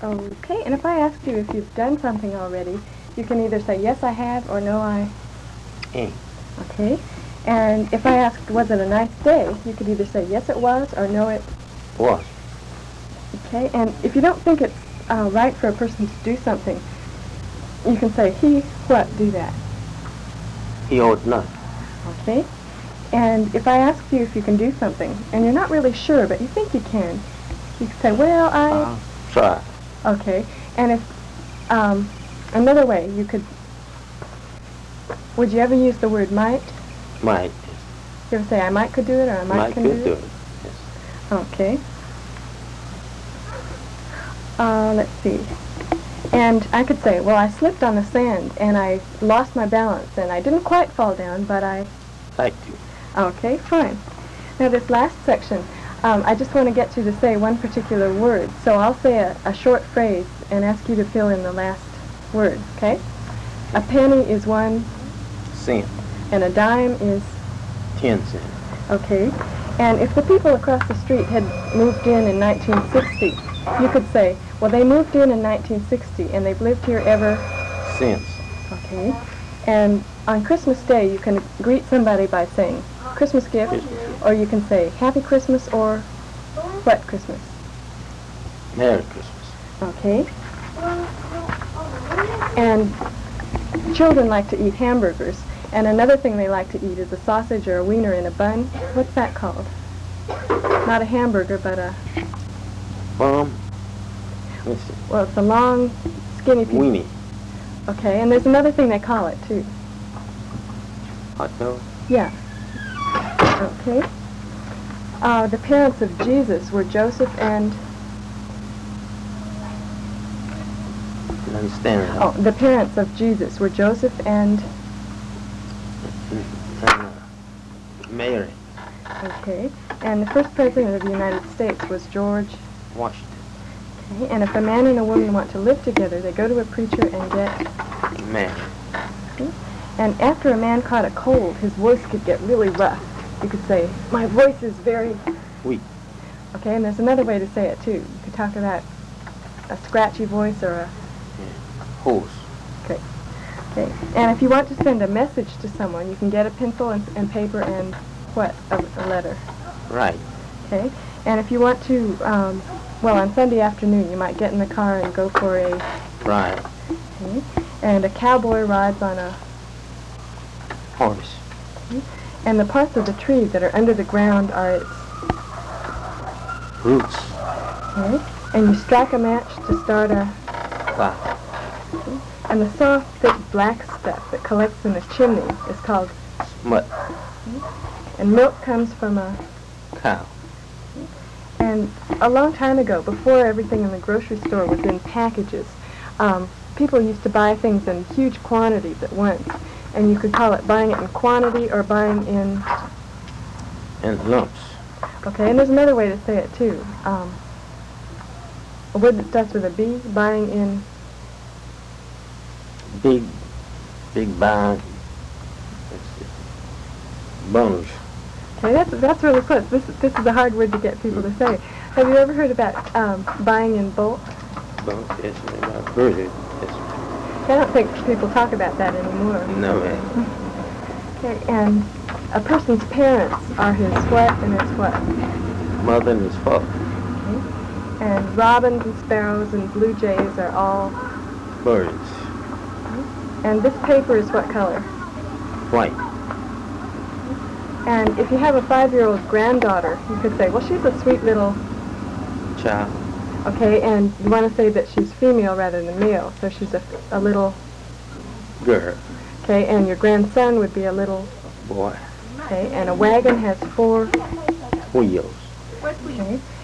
Okay, and if I asked you if you've done something already, you can either say, yes, I have, or no, I... Ain't. Okay, and if I asked, was it a nice day, you could either say, yes, it was, or no, it... Was. Okay, and if you don't think it's right for a person to do something, you can say, he, what, do that. He ought not. Okay, and if I ask you if you can do something, and you're not really sure, but you think you can say, well, I... Try. Okay, and if, another way, you could, would you ever use the word might? Might. You ever say, I might could do it, or I might can do it? Yes. Okay. Let's see. And I could say, well, I slipped on the sand, and I lost my balance, and I didn't quite fall down, but I... Like to. Okay, fine. Now this last section, I just want to get you to say one particular word. So I'll say a short phrase and ask you to fill in the last word, okay? A penny is 1 Cent. and a dime is... 10 cents. Okay. And if the people across the street had moved in 1960, you could say, well, they moved in 1960 and they've lived here ever... Since. Okay. And on Christmas Day, you can greet somebody by saying, Christmas gift, Christmas. or you can say, Happy Christmas, or what Christmas? Merry Christmas. Okay. And children like to eat hamburgers, and another thing they like to eat is a sausage or a wiener in a bun. What's that called? Not a hamburger, but Let's see. well, it's a long, skinny piece. Weenie. Okay, and there's another thing they call it, too. Hot dog. Yeah. Okay. The parents of Jesus were Joseph and... You understand that? Oh, the parents of Jesus were Joseph and... Mary. Okay. And the first president of the United States was George... Washington. Okay. And if a man and a woman want to live together, they go to a preacher and get... Man. Okay. And after a man caught a cold, his voice could get really rough. You could say, my voice is very... Weak. Okay, and there's another way to say it, too. You could talk about a scratchy voice or a... Horse. Okay. Okay. And if you want to send a message to someone, you can get a pencil and paper and what? A letter. Right. Okay. And if you want to, well, on Sunday afternoon, you might get in the car and go for a... Right. Okay. And a cowboy rides on a... Horse. Okay. And the parts of the tree that are under the ground are its... Roots. Okay. And you strike a match to start a... Fire. Okay. And the soft, thick, black stuff that collects in the chimney is called... Smut. Okay. And milk comes from a... Cow. And a long time ago, before everything in the grocery store was in packages, people used to buy things in huge quantities at once. And you could call it buying it in quantity or buying in... And lumps. Okay, and there's another way to say it, too. A word that starts with a B, buying in... Big bag. Bundles. Okay, that's really close. This is a hard word to get people to say. Have you ever heard about buying in bulk? Bundles, yes, I've heard it. Yes. I don't think people talk about that anymore. No, man. Okay, and a person's parents are his what and his what? Mother and his father. Okay. And robins and sparrows and blue jays are all... Birds. Okay. And this paper is what color? White. And if you have a 5-year-old granddaughter, you could say, well, she's a sweet little... Child. Okay, and you want to say that she's female rather than male, so she's a little... Girl. Okay, and your grandson would be a little... Boy. Okay, and a wagon has 4... Wheels. Okay.